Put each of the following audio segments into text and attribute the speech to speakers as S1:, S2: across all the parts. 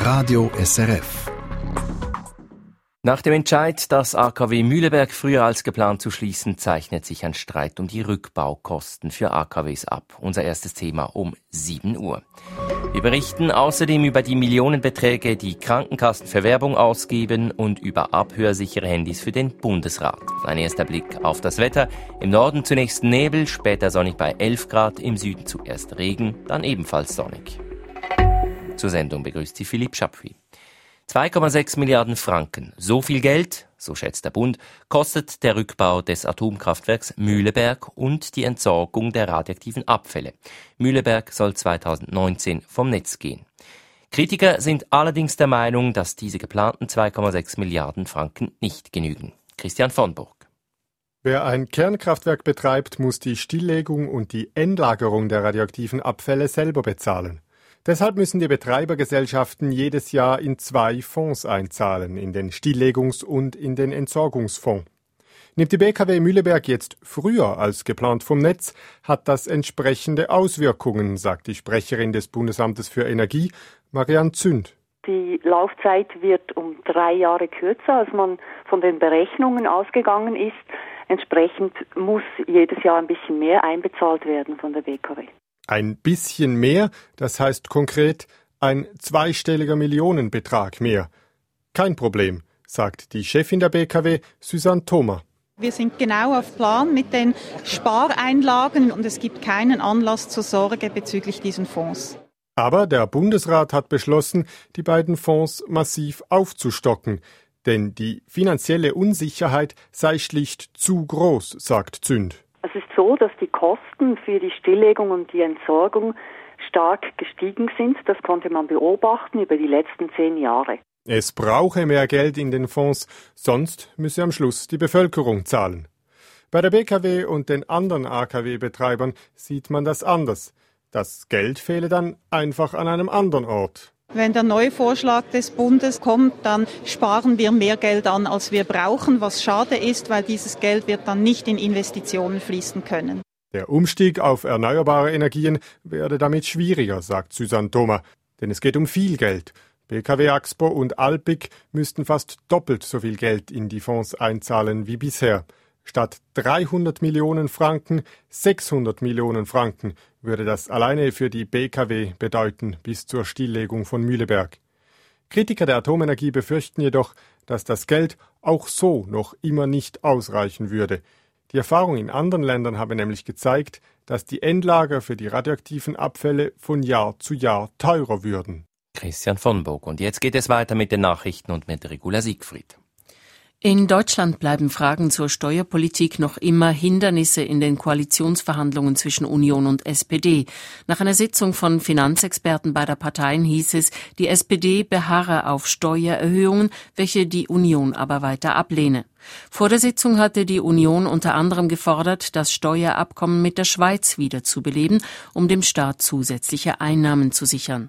S1: Radio SRF.
S2: Nach dem Entscheid, das AKW Mühleberg früher als geplant zu schließen, zeichnet sich ein Streit um die Rückbaukosten für AKWs ab. Unser erstes Thema um 7 Uhr. Wir berichten außerdem über die Millionenbeträge, die Krankenkassen für Werbung ausgeben und über abhörsichere Handys für den Bundesrat. Ein erster Blick auf das Wetter. Im Norden zunächst Nebel, später sonnig bei 11 Grad, im Süden zuerst Regen, dann ebenfalls sonnig. Zur Sendung begrüßt sie Philipp Schapfi. 2,6 Milliarden Franken. So viel Geld, so schätzt der Bund, kostet der Rückbau des Atomkraftwerks Mühleberg und die Entsorgung der radioaktiven Abfälle. Mühleberg soll 2019 vom Netz gehen. Kritiker sind allerdings der Meinung, dass diese geplanten 2,6 Milliarden Franken nicht genügen. Christian von Burg.
S3: Wer ein Kernkraftwerk betreibt, muss die Stilllegung und die Endlagerung der radioaktiven Abfälle selber bezahlen. Deshalb müssen die Betreibergesellschaften jedes Jahr in 2 Fonds einzahlen, in den Stilllegungs- und in den Entsorgungsfonds. Nimmt die BKW Mühleberg jetzt früher als geplant vom Netz, hat das entsprechende Auswirkungen, sagt die Sprecherin des Bundesamtes für Energie, Marianne Zünd.
S4: Die Laufzeit wird um 3 Jahre kürzer, als man von den Berechnungen ausgegangen ist. Entsprechend muss jedes Jahr ein bisschen mehr einbezahlt werden von der BKW.
S3: Ein bisschen mehr, das heißt konkret ein zweistelliger Millionenbetrag mehr. Kein Problem, sagt die Chefin der BKW, Susanne Thoma.
S5: Wir sind genau auf Plan mit den Spareinlagen und es gibt keinen Anlass zur Sorge bezüglich diesen Fonds.
S3: Aber der Bundesrat hat beschlossen, die beiden Fonds massiv aufzustocken. Denn die finanzielle Unsicherheit sei schlicht zu groß, sagt Zünd.
S4: Es ist so, dass die Kosten für die Stilllegung und die Entsorgung stark gestiegen sind. Das konnte man beobachten über die letzten 10 Jahre.
S3: Es brauche mehr Geld in den Fonds, sonst müsse am Schluss die Bevölkerung zahlen. Bei der BKW und den anderen AKW-Betreibern sieht man das anders. Das Geld fehle dann einfach an einem anderen Ort.
S5: Wenn der neue Vorschlag des Bundes kommt, dann sparen wir mehr Geld an, als wir brauchen, was schade ist, weil dieses Geld wird dann nicht in Investitionen fließen können.
S3: Der Umstieg auf erneuerbare Energien werde damit schwieriger, sagt Susanne Thoma, denn es geht um viel Geld. BKW Axpo und Alpiq müssten fast doppelt so viel Geld in die Fonds einzahlen wie bisher. Statt 300 Millionen Franken, 600 Millionen Franken würde das alleine für die BKW bedeuten bis zur Stilllegung von Mühleberg. Kritiker der Atomenergie befürchten jedoch, dass das Geld auch so noch immer nicht ausreichen würde. Die Erfahrung in anderen Ländern habe nämlich gezeigt, dass die Endlager für die radioaktiven Abfälle von Jahr zu Jahr teurer würden.
S2: Christian von Burg. Und jetzt geht es weiter mit den Nachrichten und mit Regula Siegfried.
S6: In Deutschland bleiben Fragen zur Steuerpolitik noch immer Hindernisse in den Koalitionsverhandlungen zwischen Union und SPD. Nach einer Sitzung von Finanzexperten beider Parteien hieß es, die SPD beharre auf Steuererhöhungen, welche die Union aber weiter ablehne. Vor der Sitzung hatte die Union unter anderem gefordert, das Steuerabkommen mit der Schweiz wieder zu beleben, um dem Staat zusätzliche Einnahmen zu sichern.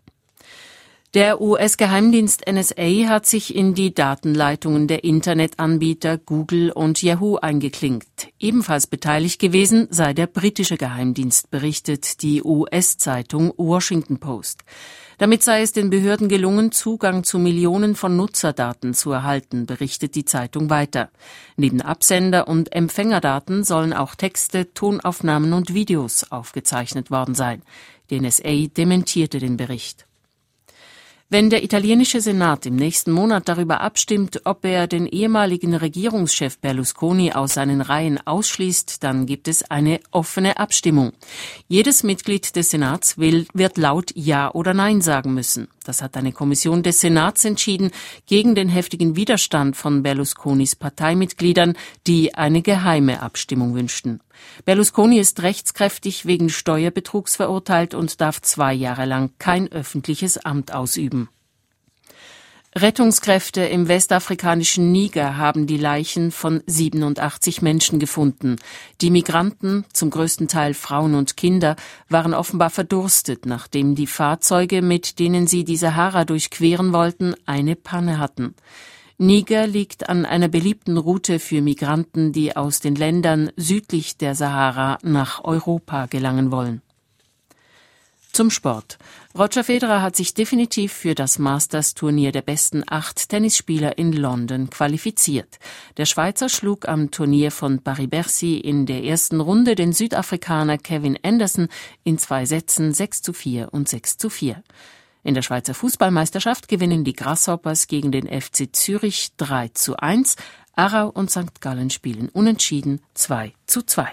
S6: Der US-Geheimdienst NSA hat sich in die Datenleitungen der Internetanbieter Google und Yahoo eingeklinkt. Ebenfalls beteiligt gewesen sei der britische Geheimdienst, berichtet die US-Zeitung Washington Post. Damit sei es den Behörden gelungen, Zugang zu Millionen von Nutzerdaten zu erhalten, berichtet die Zeitung weiter. Neben Absender- und Empfängerdaten sollen auch Texte, Tonaufnahmen und Videos aufgezeichnet worden sein. Die NSA dementierte den Bericht. Wenn der italienische Senat im nächsten Monat darüber abstimmt, ob er den ehemaligen Regierungschef Berlusconi aus seinen Reihen ausschließt, dann gibt es eine offene Abstimmung. Jedes Mitglied des Senats wird laut Ja oder Nein sagen müssen. Das hat eine Kommission des Senats entschieden, gegen den heftigen Widerstand von Berlusconis Parteimitgliedern, die eine geheime Abstimmung wünschten. Berlusconi ist rechtskräftig wegen Steuerbetrugs verurteilt und darf 2 Jahre lang kein öffentliches Amt ausüben. Rettungskräfte im westafrikanischen Niger haben die Leichen von 87 Menschen gefunden. Die Migranten, zum größten Teil Frauen und Kinder, waren offenbar verdurstet, nachdem die Fahrzeuge, mit denen sie die Sahara durchqueren wollten, eine Panne hatten. Niger liegt an einer beliebten Route für Migranten, die aus den Ländern südlich der Sahara nach Europa gelangen wollen. Zum Sport. Roger Federer hat sich definitiv für das Masters-Turnier der besten 8 Tennisspieler in London qualifiziert. Der Schweizer schlug am Turnier von Paris-Bercy in der ersten Runde den Südafrikaner Kevin Anderson in 2 Sätzen 6:4 und 6:4. In der Schweizer Fußballmeisterschaft gewinnen die Grasshoppers gegen den FC Zürich 3:1. Aarau und St. Gallen spielen unentschieden 2:2.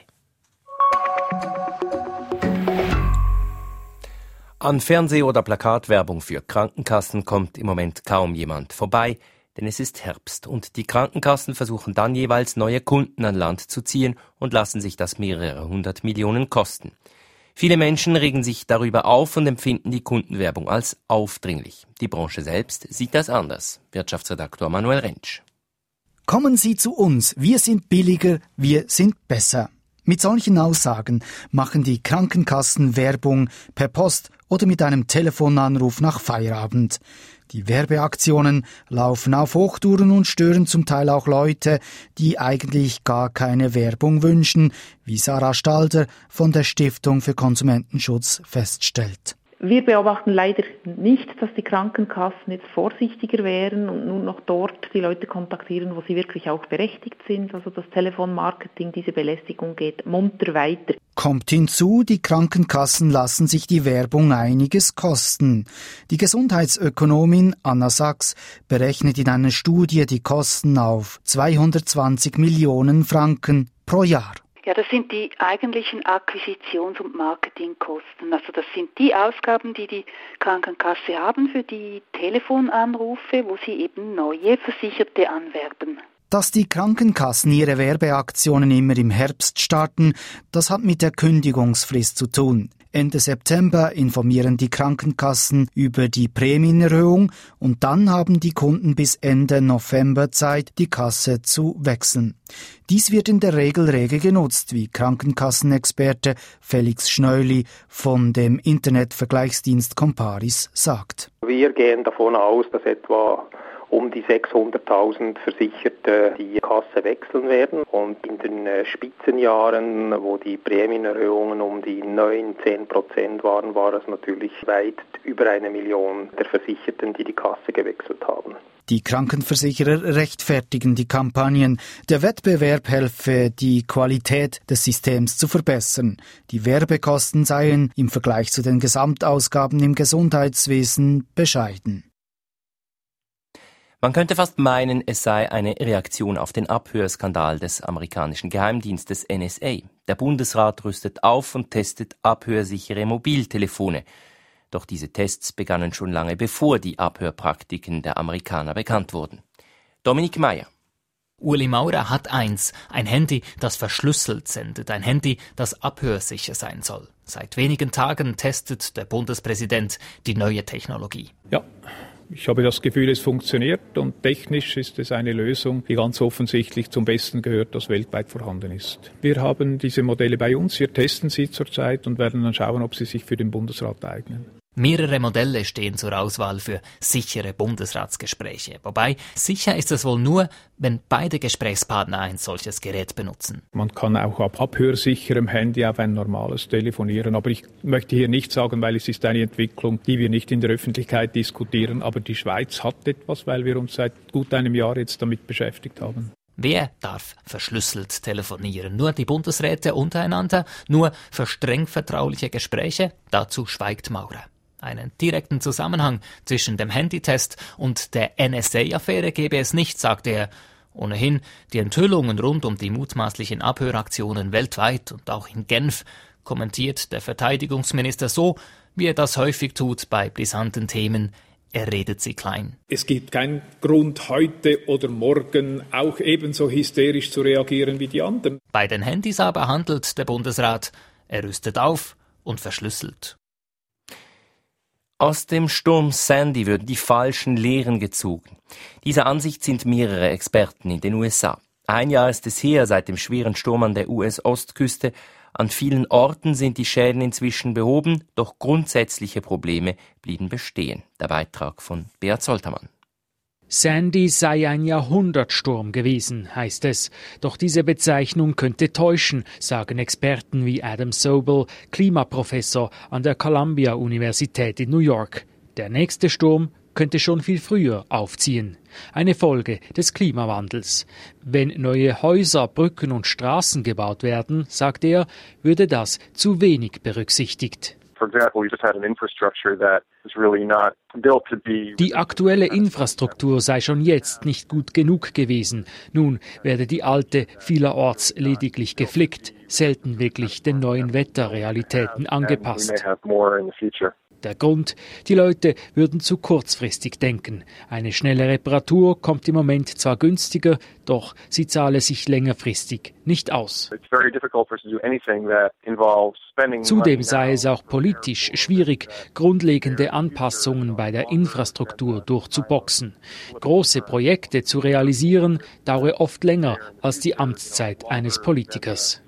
S2: An Fernseh- oder Plakatwerbung für Krankenkassen kommt im Moment kaum jemand vorbei, denn es ist Herbst und die Krankenkassen versuchen dann jeweils neue Kunden an Land zu ziehen und lassen sich das mehrere 100 Millionen kosten. Viele Menschen regen sich darüber auf und empfinden die Kundenwerbung als aufdringlich. Die Branche selbst sieht das anders. Wirtschaftsredaktor Manuel Rentsch.
S1: Kommen Sie zu uns, wir sind billiger, wir sind besser. Mit solchen Aussagen machen die Krankenkassen Werbung per Post oder mit einem Telefonanruf nach Feierabend. Die Werbeaktionen laufen auf Hochtouren und stören zum Teil auch Leute, die eigentlich gar keine Werbung wünschen, wie Sarah Stalder von der Stiftung für Konsumentenschutz feststellt.
S7: Wir beobachten leider nicht, dass die Krankenkassen jetzt vorsichtiger wären und nur noch dort die Leute kontaktieren, wo sie wirklich auch berechtigt sind. Also das Telefonmarketing, diese Belästigung geht munter weiter.
S1: Kommt hinzu, die Krankenkassen lassen sich die Werbung einiges kosten. Die Gesundheitsökonomin Anna Sachs berechnet in einer Studie die Kosten auf 220 Millionen Franken pro Jahr.
S8: Ja, das sind die eigentlichen Akquisitions- und Marketingkosten. Also das sind die Ausgaben, die die Krankenkasse haben für die Telefonanrufe, wo sie eben neue Versicherte anwerben.
S1: Dass die Krankenkassen ihre Werbeaktionen immer im Herbst starten, das hat mit der Kündigungsfrist zu tun. Ende September informieren die Krankenkassen über die Prämienerhöhung und dann haben die Kunden bis Ende November Zeit, die Kasse zu wechseln. Dies wird in der Regel rege genutzt, wie Krankenkassenexperte Felix Schneuli von dem Internetvergleichsdienst Comparis sagt.
S9: Wir gehen davon aus, dass etwa um die 600.000 Versicherte die Kasse wechseln werden. Und in den Spitzenjahren, wo die Prämienerhöhungen um die 9-10% waren, war es natürlich weit über 1 Million der Versicherten, die die Kasse gewechselt haben.
S1: Die Krankenversicherer rechtfertigen die Kampagnen. Der Wettbewerb helfe, die Qualität des Systems zu verbessern. Die Werbekosten seien im Vergleich zu den Gesamtausgaben im Gesundheitswesen bescheiden.
S2: Man könnte fast meinen, es sei eine Reaktion auf den Abhörskandal des amerikanischen Geheimdienstes NSA. Der Bundesrat rüstet auf und testet abhörsichere Mobiltelefone. Doch diese Tests begannen schon lange bevor die Abhörpraktiken der Amerikaner bekannt wurden. Dominik Meyer.
S10: Ueli Maurer hat eins, ein Handy, das verschlüsselt sendet, ein Handy, das abhörsicher sein soll. Seit wenigen Tagen testet der Bundespräsident die neue Technologie.
S11: Ja. Ich habe das Gefühl, es funktioniert und technisch ist es eine Lösung, die ganz offensichtlich zum Besten gehört, das weltweit vorhanden ist. Wir haben diese Modelle bei uns, wir testen sie zurzeit und werden dann schauen, ob sie sich für den Bundesrat eignen.
S10: Mehrere Modelle stehen zur Auswahl für sichere Bundesratsgespräche. Wobei, sicher ist es wohl nur, wenn beide Gesprächspartner ein solches Gerät benutzen.
S11: Man kann auch ab abhörsicherem Handy auf ein normales telefonieren. Aber ich möchte hier nicht sagen, weil es ist eine Entwicklung, die wir nicht in der Öffentlichkeit diskutieren. Aber die Schweiz hat etwas, weil wir uns seit gut einem Jahr jetzt damit beschäftigt haben.
S10: Wer darf verschlüsselt telefonieren? Nur die Bundesräte untereinander? Nur für streng vertrauliche Gespräche? Dazu schweigt Maurer. Einen direkten Zusammenhang zwischen dem Handytest und der NSA-Affäre gebe es nicht, sagt er. Ohnehin, die Enthüllungen rund um die mutmaßlichen Abhöraktionen weltweit und auch in Genf kommentiert der Verteidigungsminister so, wie er das häufig tut bei brisanten Themen. Er redet sie klein.
S11: Es gibt keinen Grund, heute oder morgen auch ebenso hysterisch zu reagieren wie die anderen.
S10: Bei den Handys aber handelt der Bundesrat. Er rüstet auf und verschlüsselt.
S2: Aus dem Sturm Sandy würden die falschen Lehren gezogen. Dieser Ansicht sind mehrere Experten in den USA. 1 Jahr ist es her seit dem schweren Sturm an der US-Ostküste. An vielen Orten sind die Schäden inzwischen behoben, doch grundsätzliche Probleme blieben bestehen. Der Beitrag von Beat Soltermann.
S12: Sandy sei ein Jahrhundertsturm gewesen, heißt es. Doch diese Bezeichnung könnte täuschen, sagen Experten wie Adam Sobel, Klimaprofessor an der Columbia-Universität in New York. Der nächste Sturm könnte schon viel früher aufziehen. Eine Folge des Klimawandels. Wenn neue Häuser, Brücken und Straßen gebaut werden, sagt er, würde das zu wenig berücksichtigt. Die aktuelle Infrastruktur sei schon jetzt nicht gut genug gewesen. Nun werde die alte vielerorts lediglich geflickt, selten wirklich den neuen Wetterrealitäten angepasst. Der Grund, die Leute würden zu kurzfristig denken. Eine schnelle Reparatur kommt im Moment zwar günstiger, doch sie zahle sich längerfristig nicht aus. Zudem sei es auch politisch schwierig, grundlegende Anpassungen bei der Infrastruktur durchzuboxen. Große Projekte zu realisieren, dauere oft länger als die Amtszeit eines Politikers.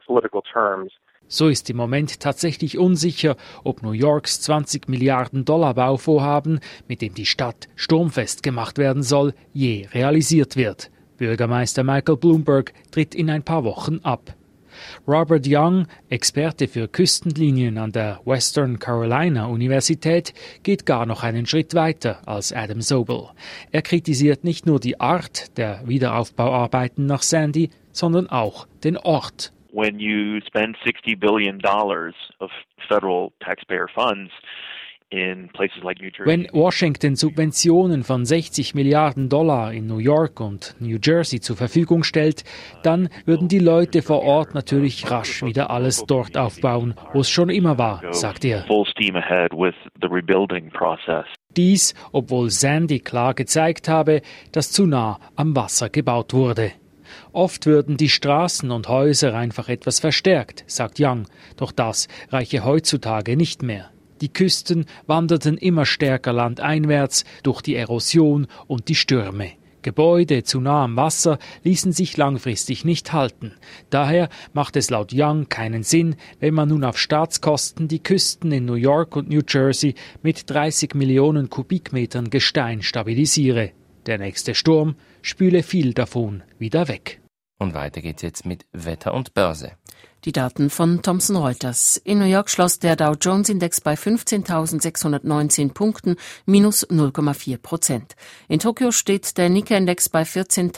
S12: So ist im Moment tatsächlich unsicher, ob New Yorks $20 Milliarden Bauvorhaben, mit dem die Stadt sturmfest gemacht werden soll, je realisiert wird. Bürgermeister Michael Bloomberg tritt in ein paar Wochen ab. Robert Young, Experte für Küstenlinien an der Western Carolina Universität, geht gar noch einen Schritt weiter als Adam Sobel. Er kritisiert nicht nur die Art der Wiederaufbauarbeiten nach Sandy, sondern auch den Ort.
S13: When you spend $60 billion of federal taxpayer funds in places like New Jersey.
S12: Wenn Washington Subventionen von $60 Milliarden in New York und New Jersey zur Verfügung stellt, dann würden die Leute vor Ort natürlich rasch wieder alles dort aufbauen, wo es schon immer war, sagt er.
S13: Full steam ahead with the rebuilding process.
S12: Dies, obwohl Sandy klar gezeigt habe, dass zu nah am Wasser gebaut wurde. Oft würden die Straßen und Häuser einfach etwas verstärkt, sagt Young, doch das reiche heutzutage nicht mehr. Die Küsten wanderten immer stärker landeinwärts durch die Erosion und die Stürme. Gebäude zu nah am Wasser ließen sich langfristig nicht halten. Daher macht es laut Young keinen Sinn, wenn man nun auf Staatskosten die Küsten in New York und New Jersey mit 30 Millionen Kubikmetern Gestein stabilisiere. Der nächste Sturm spüle viel davon wieder weg.
S2: Und weiter geht's jetzt mit Wetter und Börse.
S6: Die Daten von Thomson Reuters. In New York schloss der Dow Jones Index bei 15.619 Punkten, minus 0,4%. In Tokio steht der Nikkei-Index bei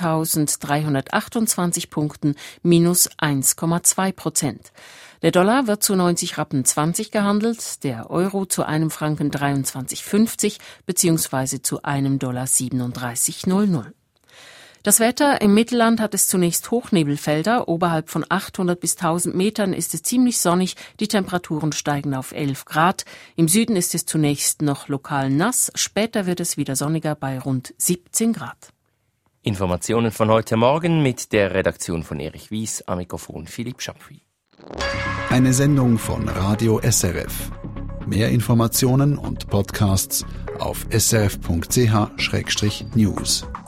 S6: 14.328 Punkten, minus 1,2%. Der Dollar wird zu 90 Rappen 20 gehandelt, der Euro zu einem Franken 23,50 bzw. zu einem Dollar 37,00. Das Wetter im Mittelland hat es zunächst Hochnebelfelder. Oberhalb von 800 bis 1000 Metern ist es ziemlich sonnig. Die Temperaturen steigen auf 11 Grad. Im Süden ist es zunächst noch lokal nass. Später wird es wieder sonniger bei rund 17 Grad.
S2: Informationen von heute Morgen mit der Redaktion von Erich Wies, am Mikrofon Philipp Schapfri.
S14: Eine Sendung von Radio SRF. Mehr Informationen und Podcasts auf srf.ch/news.